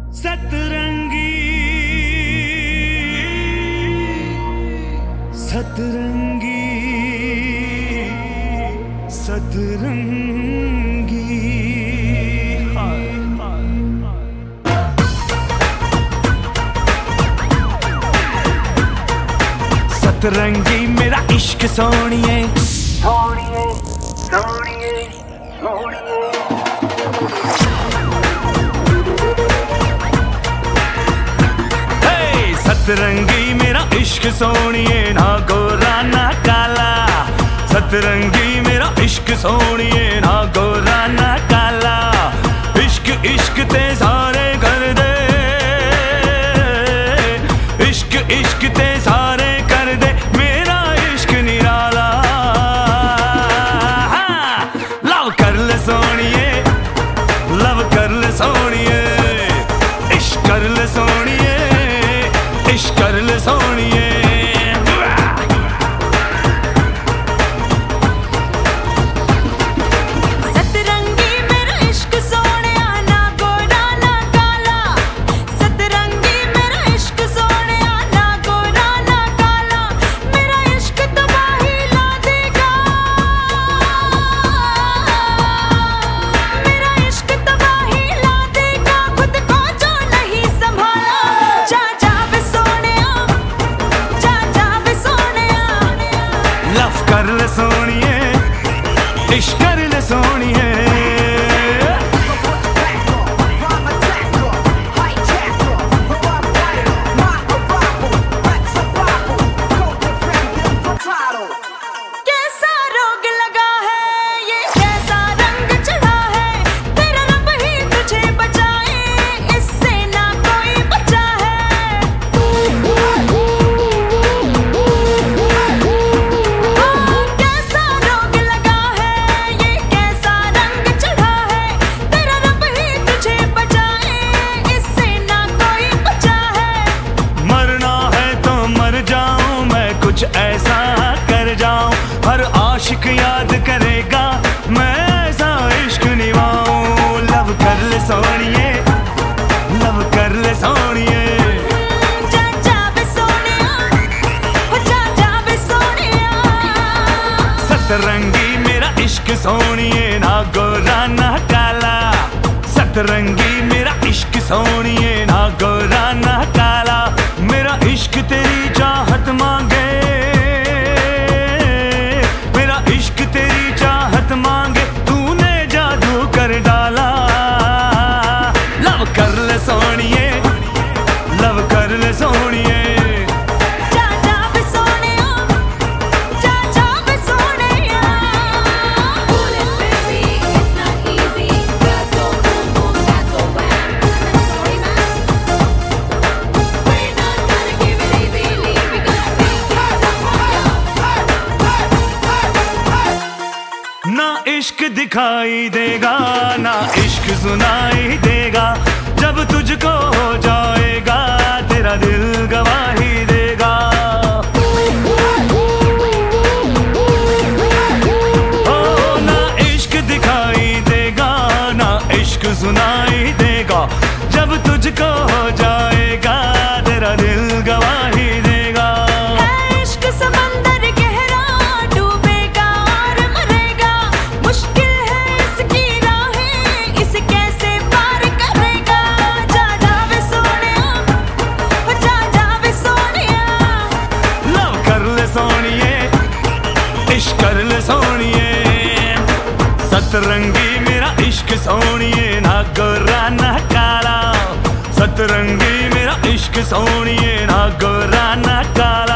सतरंगी सतरंगी सतरंगी सतरंगी मेरा इश्क सोनिए सोनिए सोनिए सोनिए। सतरंगी मेरा इश्क सोनिए, ना गोरा ना काला। सतरंगी मेरा इश्क सोनिए, ना गोरा ना काला। इश्क इश्क ते सारे कर दे, इश्क इश्क ते सारे कर दे मेरा इश्क निराला। लव कर ले सोनिए, लव कर ले सोनिए, इश्क कर ले सोनिए, इश्क कर ले सोनिए। सतरंगी मेरा इश्क सोनिया, ना गोरा ना काला। सतरंगी मेरा इश्क सोनिया, ना गोरा ना काला। मेरा इश्क तबाही ला देगा, मेरा इश्क तबाही ला देगा। खुद को जो नहीं संभाला, जा जा वे सोनिया, जा जा वे सोनिया। लव कर ले सोनिए, इश्क कर ले सोनिए। कैसा रोग लगा है ये, कैसा रंग चढ़ा है। तेरा रब ही तुझे बचाए, इससे ना कोई बचा है। कैसा रोग लगा है ये, कैसा रंग चढ़ा है। तेरा रब ही तुझे बचाए, इससे ना कोई बचा है। मरना है तो मर जाऊं मैं, कुछ ऐसा कर जाऊं। हर आशिक याद करेगा मैं ऐसा इश्क निभाऊं। लव कर ले सोनिए, लव कर ले सोनिए। जा जा वे सोनिया, जा जा वे सोनिया। सतरंगी मेरा इश्क सोनिए, ना गोरा ना काला। सतरंगी मेरा इश्क सोनिए, ना गोरा ना काला। मेरा इश्क तेरी चाहत मांगे, मेरा इश्क तेरी चाहत मांगे। तूने जादू कर डाला। लव कर ले सोनिए, लव कर ले सोनिए। जा जा वे सोनिया, जा जा वे Sonia. Baby, it's not easy. Girls go boom boom, that's so whack. Sorry man, we're not gonna give it easily. We gonna beat ना इश्क दिखाई देगा, ना इश्क सुनाई देगा। जब तुझको हो जाएगा तेरा दिल गवाही देगा। ओ ना इश्क दिखाई देगा, ना इश्क सुनाई देगा। जब तुझको हो जाएगा तेरा दिल गवाही देगा। है इश्क समंदर गहरा, डूबेगा और मरेगा। मुश्किल है इसकी राहें, इसे कैसे पार करेगा। जा जा वे सोनिया, जा जा वे सोनिया। लव कर ले सोनिए, इश्क कर ले सोनिए। सतरंगी मेरा इश्क सोनिए, ना गोरा ना काला। सतरंगी मेरा इश्क सोनिए, ना गोरा ना काला।